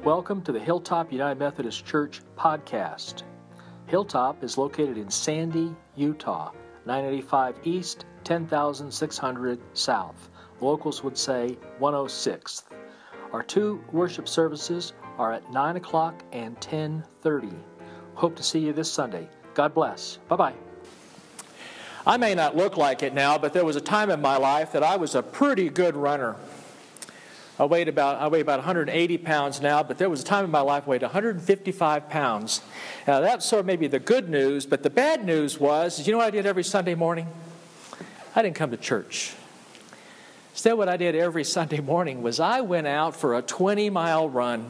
Welcome to the Hilltop United Methodist Church podcast. Hilltop is located in Sandy, Utah, 985 East, 10,600 South. Locals would say 106th. Our two worship services are at 9 o'clock and 10:30. Hope to see you this Sunday. God bless. Bye-bye. I may not look like it now, but there was a time in my life that I was a pretty good runner. I weigh about 180 pounds now, but there was a time in my life I weighed 155 pounds. Now, that's sort of maybe the good news, but the bad news was, you know what I did every Sunday morning? I didn't come to church. Instead, what I did every Sunday morning was I went out for a 20-mile run.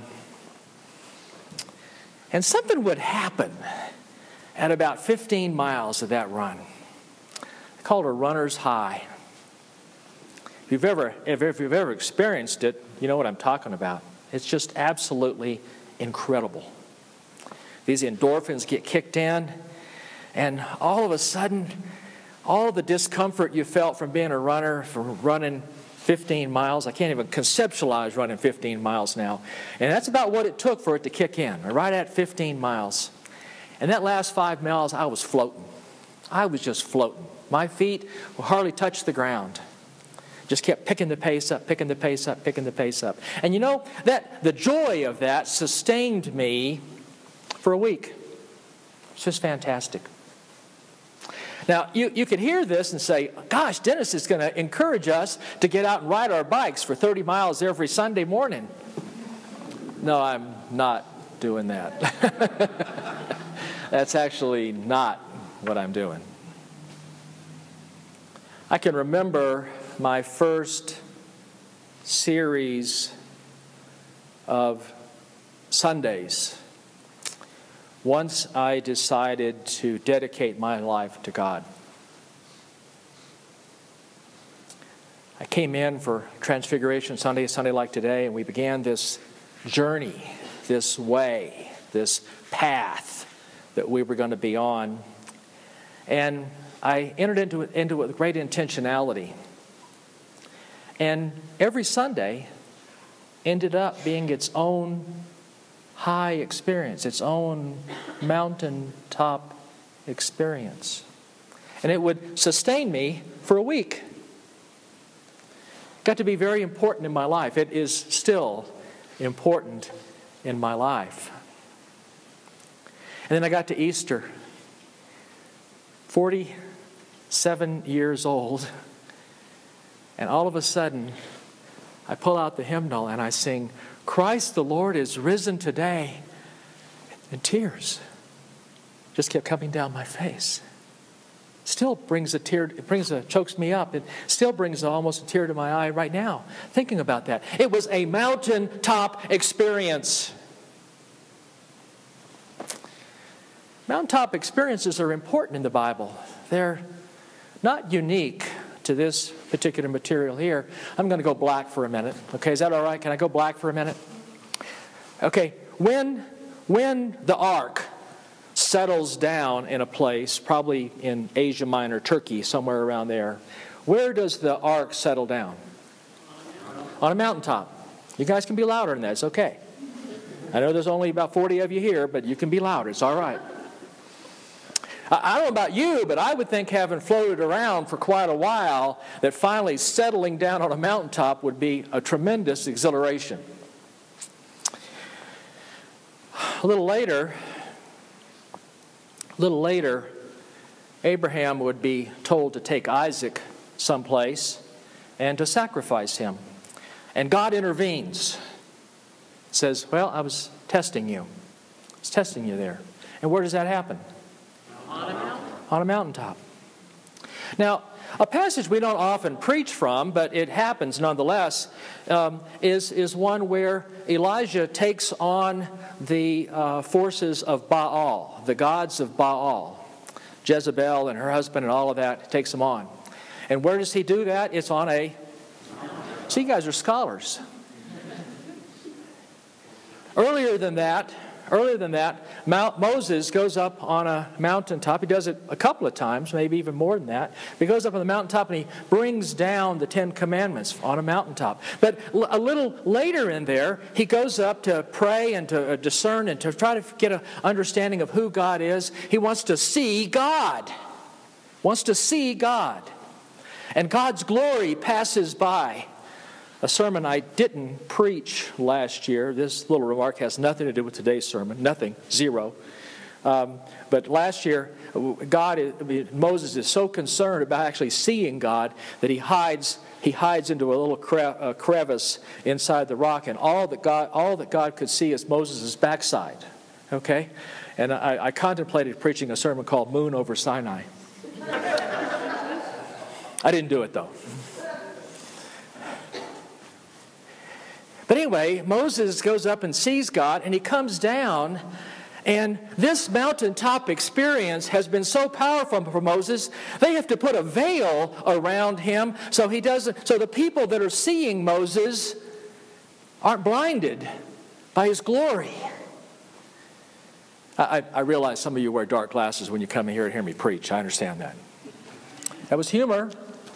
And something would happen at about 15 miles of that run. I call it a runner's high. If you've ever experienced it, you know what I'm talking about. It's just absolutely incredible. These endorphins get kicked in, and all of a sudden, all the discomfort you felt from being a runner, from running 15 miles, I can't even conceptualize running 15 miles now. And that's about what it took for it to kick in, right at 15 miles. And that last 5 miles, I was floating. I was just floating. My feet hardly touched the ground. Just kept picking the pace up, picking the pace up, picking the pace up. And you know, that the joy of that sustained me for a week. It's just fantastic. Now, you could hear this and say, gosh, Dennis is going to encourage us to get out and ride our bikes for 30 miles every Sunday morning. No, I'm not doing that. That's actually not what I'm doing. I can remember my first series of Sundays once I decided to dedicate my life to God. I came in for Transfiguration Sunday, a Sunday like today, and we began this journey, this way, this path that we were going to be on. And I entered into it with great intentionality. And every Sunday ended up being its own high experience, its own mountaintop experience. And it would sustain me for a week. It got to be very important in my life. It is still important in my life. And then I got to Easter, 47 years old. And all of a sudden, I pull out the hymnal and I sing, Christ the Lord is risen today. And tears just kept coming down my face. Still brings a tear, chokes me up. It still brings almost a tear to my eye right now, thinking about that. It was a mountaintop experience. Mountaintop experiences are important in the Bible. They're not unique to this particular material here. I'm going to go black for a minute. Okay, is that all right? Can I go black for a minute? Okay, when the ark settles down in a place, probably in Asia Minor, Turkey, somewhere around there, where does the ark settle down? On a mountaintop. You guys can be louder than that. It's okay. I know there's only about 40 of you here, but you can be louder. It's all right. I don't know about you, but I would think having floated around for quite a while, that finally settling down on a mountaintop would be a tremendous exhilaration. A little later, Abraham would be told to take Isaac someplace and to sacrifice him. And God intervenes. Says, well, I was testing you. I was testing you there. And where does that happen? On a mountaintop. Now, a passage we don't often preach from, but it happens nonetheless, is one where Elijah takes on the forces of Baal, the gods of Baal. Jezebel and her husband and all of that, takes them on. And where does he do that? It's on a... See, you guys are scholars. Earlier than that, earlier than that, Moses goes up on a mountaintop. He does it a couple of times, maybe even more than that. He goes up on the mountaintop and he brings down the 10 Commandments on a mountaintop. But a little later in there, he goes up to pray and to discern and to try to get an understanding of who God is. He wants to see God. Wants to see God. And God's glory passes by. A sermon I didn't preach last year. This little remark has nothing to do with today's sermon. Nothing. Zero. But last year, Moses is so concerned about actually seeing God that he hides into a little crevice inside the rock, and all that God could see is Moses' backside. Okay? And I contemplated preaching a sermon called Moon over Sinai. I didn't do it, though. But anyway, Moses goes up and sees God, and he comes down, and this mountaintop experience has been so powerful for Moses, they have to put a veil around him so the people that are seeing Moses aren't blinded by his glory. I realize some of you wear dark glasses when you come here and hear me preach. I understand that. That was humor.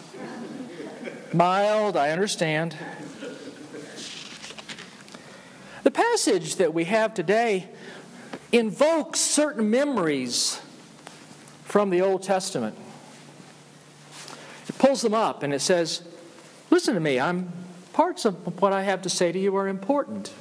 Mild, I understand. The passage that we have today invokes certain memories from the Old Testament. It pulls them up and it says, listen to me, parts of what I have to say to you are important.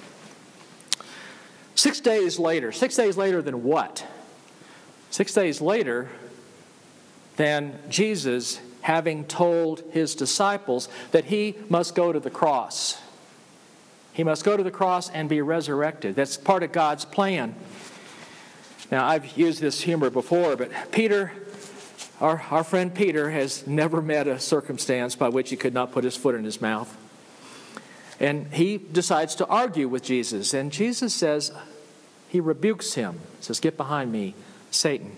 6 days later. 6 days later than what? 6 days later than Jesus having told his disciples that he must go to the cross. He must go to the cross and be resurrected. That's part of God's plan. Now, I've used this humor before, but Peter, our friend Peter, has never met a circumstance by which he could not put his foot in his mouth. And he decides to argue with Jesus. And Jesus says, he rebukes him. He says, "Get behind me, Satan."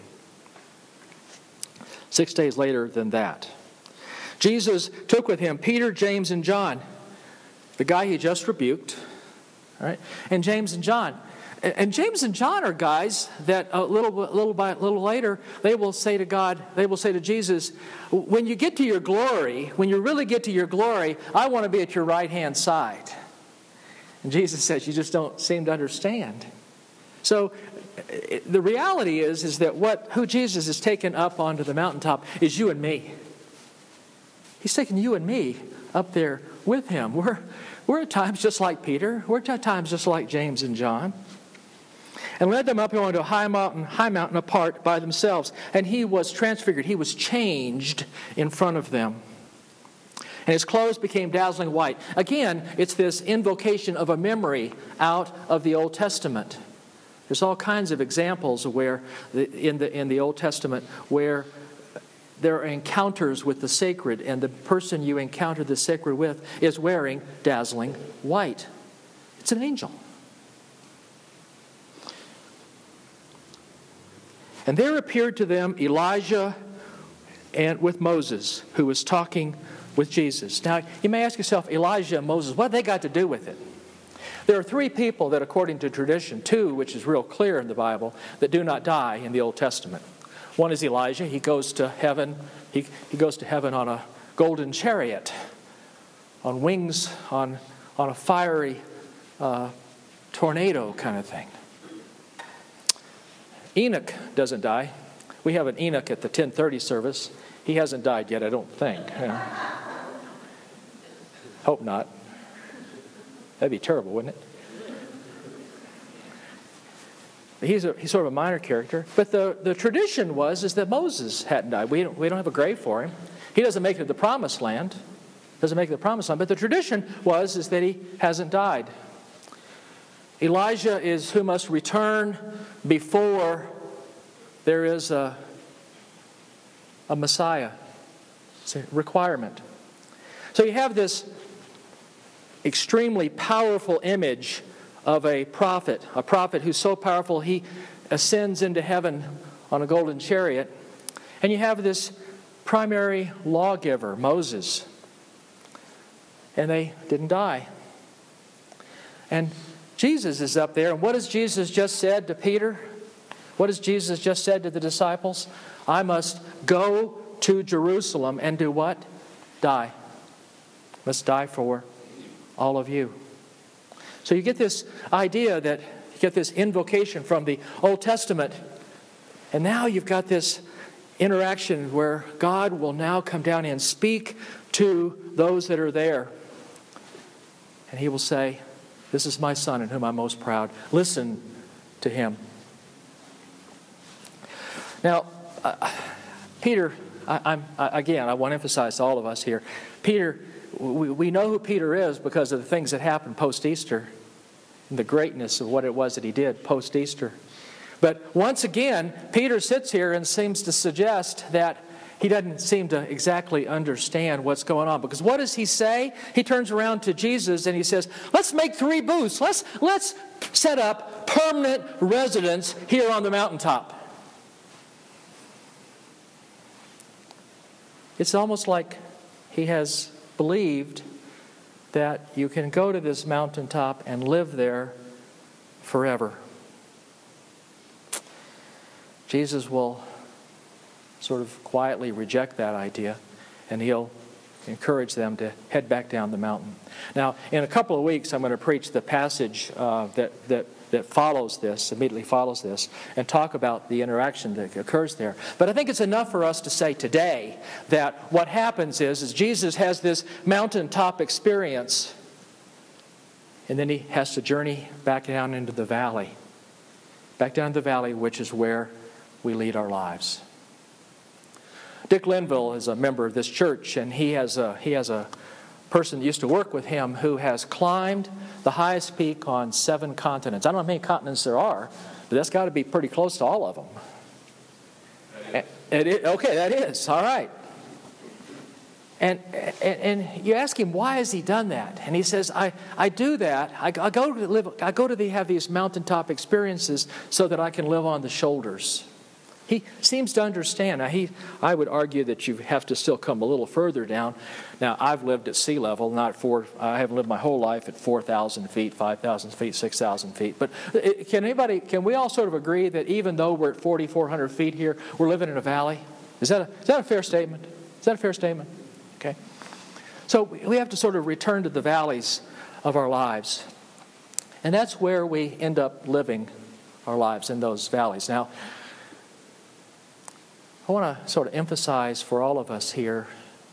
6 days later than that, Jesus took with him Peter, James, and John, the guy he just rebuked, all right? And James and John. And James and John are guys that a little later, they will say to Jesus, when you get to your glory, when you really get to your glory, I want to be at your right-hand side. And Jesus says, you just don't seem to understand. So the reality is that who Jesus has taken up onto the mountaintop is you and me. He's taken you and me up there with him. We're at times just like Peter. We're at times just like James and John. And led them up onto a high mountain apart by themselves. And he was transfigured. He was changed in front of them. And his clothes became dazzling white. Again, it's this invocation of a memory out of the Old Testament. There's all kinds of examples where in the Old Testament where there are encounters with the sacred, and the person you encounter the sacred with is wearing dazzling white. It's an angel. And there appeared to them Elijah and with Moses, who was talking with Jesus. Now, you may ask yourself, Elijah and Moses, what have they got to do with it? There are three people that, according to tradition, two, which is real clear in the Bible, that do not die in the Old Testament. One is Elijah. He goes to heaven. He goes to heaven on a golden chariot, on wings, on a fiery tornado kind of thing. Enoch doesn't die. We have an Enoch at the 10:30 service. He hasn't died yet, I don't think. Hope not. That'd be terrible, wouldn't it? He's sort of a minor character. But the tradition is that Moses hadn't died. We don't have a grave for him. He doesn't make it to the promised land. But the tradition is that he hasn't died. Elijah is who must return before there is a Messiah. It's a requirement. So you have this extremely powerful image of a prophet who's so powerful he ascends into heaven on a golden chariot. And you have this primary lawgiver, Moses. And they didn't die. And Jesus is up there, and what has Jesus just said to Peter? What has Jesus just said to the disciples? I must go to Jerusalem and do what? Die. Must die for all of you. So you get this idea that you get this invocation from the Old Testament, and now you've got this interaction where God will now come down and speak to those that are there. And He will say, this is my Son in whom I'm most proud. Listen to Him. Now, Peter, I want to emphasize to all of us here, Peter, we know who Peter is because of the things that happened post-Easter and the greatness of what it was that he did post-Easter. But once again, Peter sits here and seems to suggest that he doesn't seem to exactly understand what's going on. Because what does he say? He turns around to Jesus and he says, let's make 3 booths. Let's set up permanent residence here on the mountaintop. It's almost like he has believed that you can go to this mountaintop and live there forever. Jesus will sort of quietly reject that idea, and He'll encourage them to head back down the mountain. Now, in a couple of weeks, I'm going to preach the passage that follows this, immediately follows this, and talk about the interaction that occurs there. But I think it's enough for us to say today that what happens is Jesus has this mountaintop experience, and then He has to journey back down into the valley. Back down to the valley, which is where we lead our lives. Dick Linville is a member of this church, and he has a person that used to work with him who has climbed the highest peak on 7 continents. I don't know how many continents there are, but that's got to be pretty close to all of them. Okay, that is. All right. And you ask him, why has he done that? And he says, I do that. I go to have these mountaintop experiences so that I can live on the shoulders. He seems to understand. Now, I would argue that you have to still come a little further down. Now, I've lived at sea level, I haven't lived my whole life at 4,000 feet, 5,000 feet, 6,000 feet. But can we all sort of agree that even though we're at 4,400 feet here, we're living in a valley? Is that a fair statement? Is that a fair statement? Okay. So we have to sort of return to the valleys of our lives. And that's where we end up living our lives, in those valleys. Now, I want to sort of emphasize for all of us here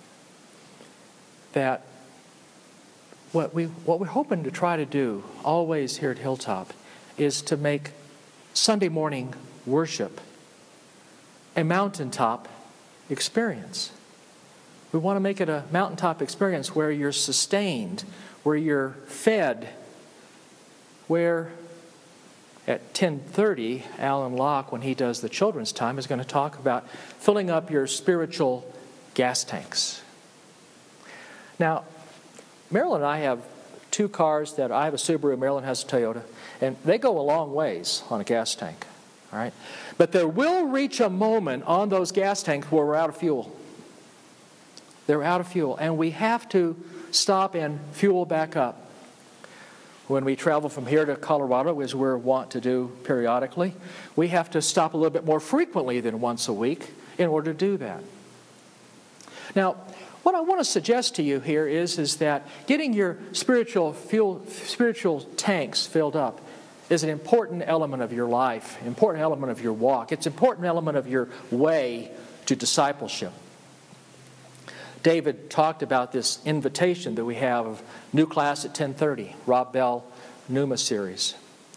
that what we're hoping to try to do always here at Hilltop is to make Sunday morning worship a mountaintop experience. We want to make it a mountaintop experience where you're sustained, where you're fed, where at 10:30, Alan Locke, when he does the children's time, is going to talk about filling up your spiritual gas tanks. Now, Marilyn and I have 2 cars that I have a Subaru, Marilyn has a Toyota, and they go a long ways on a gas tank. All right? But there will reach a moment on those gas tanks where we're out of fuel. They're out of fuel, and we have to stop and fuel back up. When we travel from here to Colorado, as we're wont to do periodically, we have to stop a little bit more frequently than once a week in order to do that. Now, what I want to suggest to you here is that getting your spiritual tanks filled up is an important element of your life, important element of your walk. It's an important element of your way to discipleship. David talked about this invitation that we have of new class at 10:30, Rob Bell Pneuma series.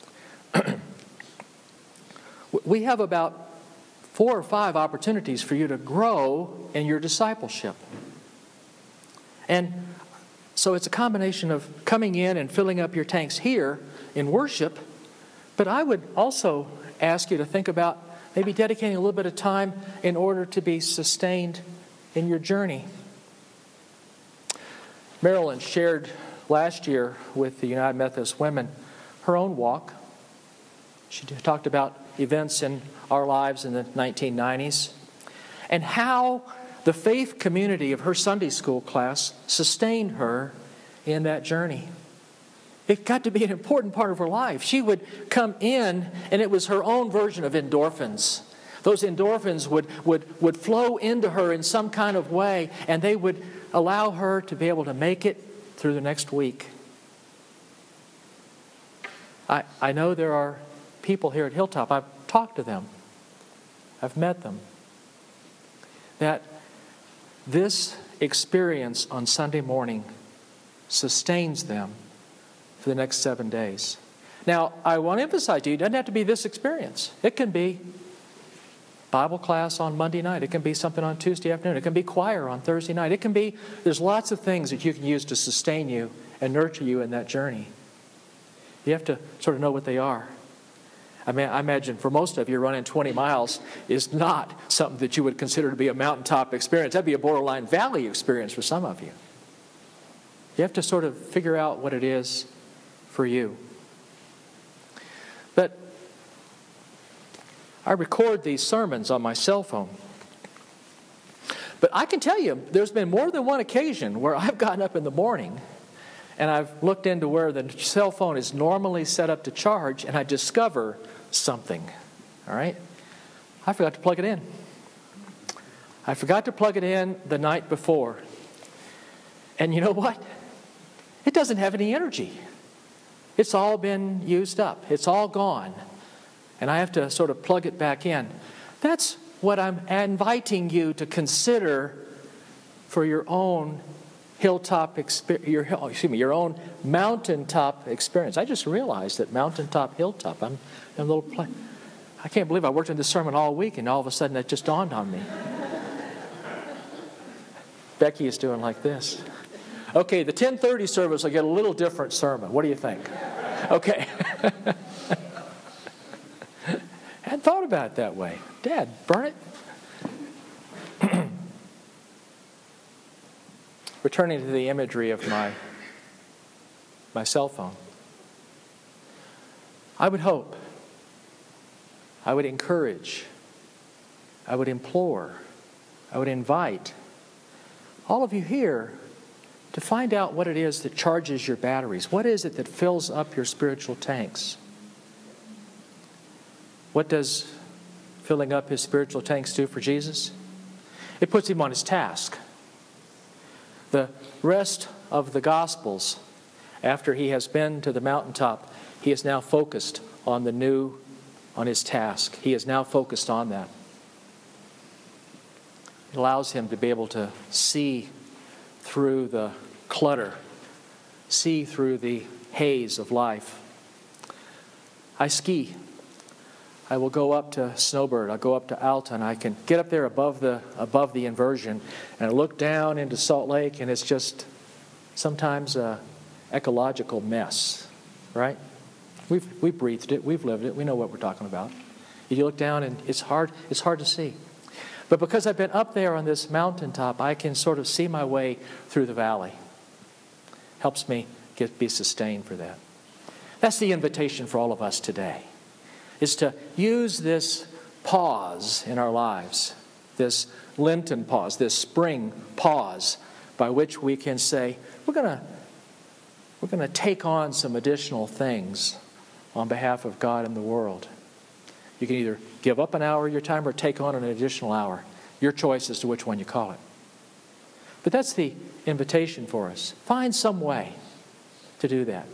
We have about 4 or 5 opportunities for you to grow in your discipleship. And so it's a combination of coming in and filling up your tanks here in worship, but I would also ask you to think about maybe dedicating a little bit of time in order to be sustained in your journey. Marilyn shared last year with the United Methodist Women her own walk. She talked about events in our lives in the 1990s and how the faith community of her Sunday school class sustained her in that journey. It got to be an important part of her life. She would come in, and it was her own version of endorphins. Those endorphins would flow into her in some kind of way, and they would allow her to be able to make it through the next week. I know there are people here at Hilltop, I've talked to them, I've met them, that this experience on Sunday morning sustains them for the next 7 days. Now, I want to emphasize to you, it doesn't have to be this experience. It can be Bible class on Monday night. It can be something on Tuesday afternoon. It can be choir on Thursday night. It can be, there's lots of things that you can use to sustain you and nurture you in that journey. You have to sort of know what they are. I mean, I imagine for most of you, running 20 miles is not something that you would consider to be a mountaintop experience. That'd be a borderline valley experience for some of you. You have to sort of figure out what it is for you. But I record these sermons on my cell phone. But I can tell you, there's been more than one occasion where I've gotten up in the morning and I've looked into where the cell phone is normally set up to charge, and I discover something. All right? I forgot to plug it in. I forgot to plug it in the night before. And you know what? It doesn't have any energy. It's all been used up. It's all gone. And I have to sort of plug it back in. That's what I'm inviting you to consider for your own your own mountaintop experience. I just realized that mountaintop, hilltop, I'm a little I can't believe I worked on this sermon all week and all of a sudden it just dawned on me. Becky is doing like this. Okay, the 10:30 service will get a little different sermon. What do you think? Okay. Hadn't thought about it that way. Dad, burn it. Returning to the imagery of my cell phone. I would hope, I would encourage, I would implore, I would invite all of you here to find out what it is that charges your batteries. What is it that fills up your spiritual tanks? What does filling up his spiritual tanks do for Jesus? It puts him on his task. The rest of the Gospels, after he has been to the mountaintop, he is now focused on on his task. He is now focused on that. It allows him to be able to see through the clutter, see through the haze of life. I ski. I will go up to Snowbird. I'll go up to Alta, and I can get up there above the inversion, and I look down into Salt Lake, and it's just sometimes an ecological mess, right? We've breathed it, we've lived it, we know what we're talking about. You look down, and it's hard to see. But because I've been up there on this mountaintop, I can sort of see my way through the valley. Helps me be sustained for that. That's the invitation for all of us today, is to use this pause in our lives, this Lenten pause, this spring pause, by which we can say, we're going to take on some additional things on behalf of God and the world. You can either give up an hour of your time or take on an additional hour. Your choice as to which one you call it. But that's the invitation for us. Find some way to do that.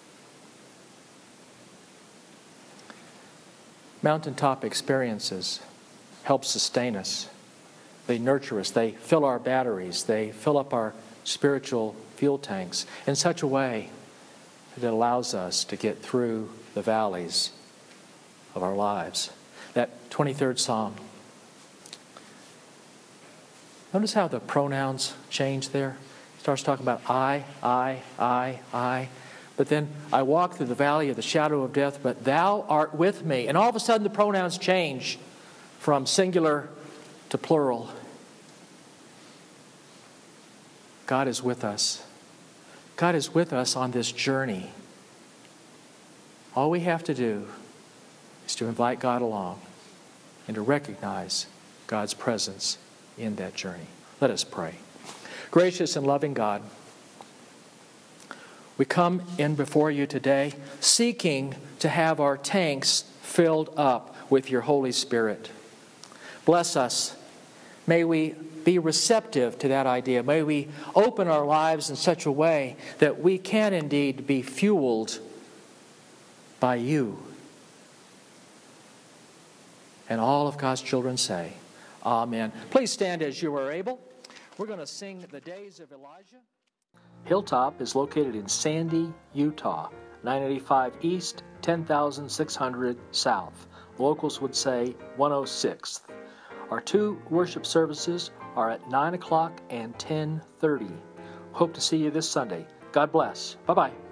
Mountaintop experiences help sustain us. They nurture us. They fill our batteries. They fill up our spiritual fuel tanks in such a way that it allows us to get through the valleys of our lives. That 23rd Psalm. Notice how the pronouns change there. It starts talking about I. But then I walk through the valley of the shadow of death, but thou art with me. And all of a sudden the pronouns change from singular to plural. God is with us. God is with us on this journey. All we have to do is to invite God along and to recognize God's presence in that journey. Let us pray. Gracious and loving God, We come in before you today seeking to have our tanks filled up with your Holy Spirit. Bless us. May we be receptive to that idea. May we open our lives in such a way that we can indeed be fueled by you. And all of God's children say, Amen. Please stand as you are able. We're going to sing The Days of Elijah. Hilltop is located in Sandy, Utah, 985 East, 10,600 South. Locals would say 106th. Our two worship services are at 9 o'clock and 10:30. Hope to see you this Sunday. God bless. Bye-bye.